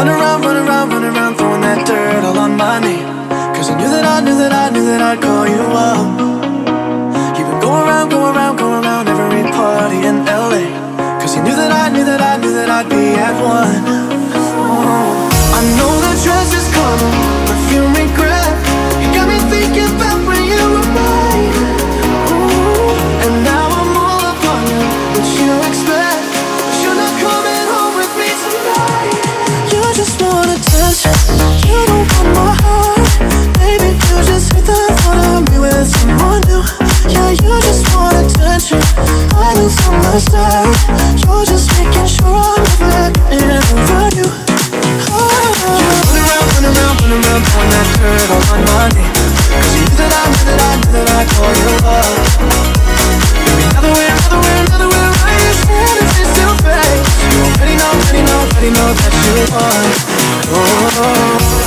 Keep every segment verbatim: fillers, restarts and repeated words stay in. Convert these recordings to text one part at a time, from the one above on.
run around, run around, run around, throwing that dirt all on my name. Cause I knew that I knew that I knew that I'd call you up. You've been going around, going around, going around every party in L A. Cause you knew that I knew that I knew that I'd be at one. Oh. I know the dress is coming, perfume regret. You got me thinking about when you were mine. Ooh. And now I'm all up on you, what you expect? But you're not coming home with me tonight. You just want attention, you don't want my heart. Baby, you just hate the thought of me with someone new. Yeah, you just want attention, I knew from the start. You're just making sure I'm never getting over you. Oh. You're running around, running around, running around, throwing that dirt all on my name. Cause you knew that I, knew that I, knew that I'd call you up. Baby, another way, another way, another way, right? Your sanity still fades. You already know, already know, already know that you want. Oh.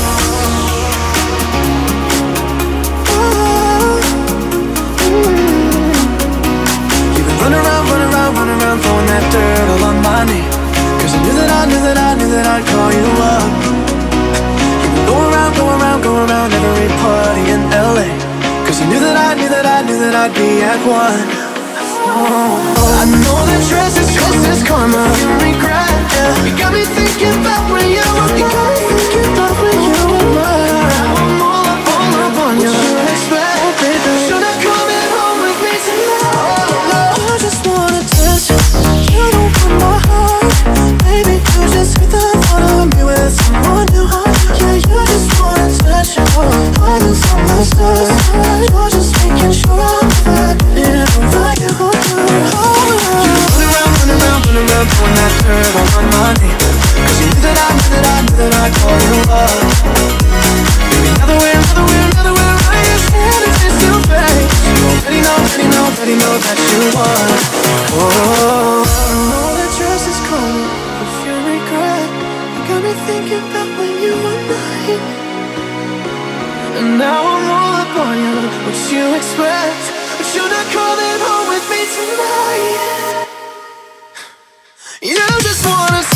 Run around, run around, run around, throwing that dirt all on my name. Cause I knew that I knew that I knew that I'd call you up. You would go around, go around, go around every party in L A. Cause I knew that I knew that I knew that I'd be at one. Oh, I know that dress is dress is karma, you regret, yeah. You got me thinking about when you were mine. You got me thinking about when you were mine. Now I'm all up, all up on you. What you expect, oh, baby? You're not coming home with me tonight. I just want attention, you don't want my heart. Baby, you just hate the thought of me with someone new. Yeah, you just want attention, I knew from the start. You're just making sure I'm never getting over you. You're running around, running around, running around, throwing that dirt all on my name. Cause you knew that I, knew that I, knew that I'd call you up. Baby, another way, another way, another way, right? Your sanity still fades. You already know, already know, already know that you want. Oh, I know that dress is coming, perfume regret. You got me thinking about when you were mine. And now I'm all up on you, what you expect? But you're not coming home with me tonight. You just wanna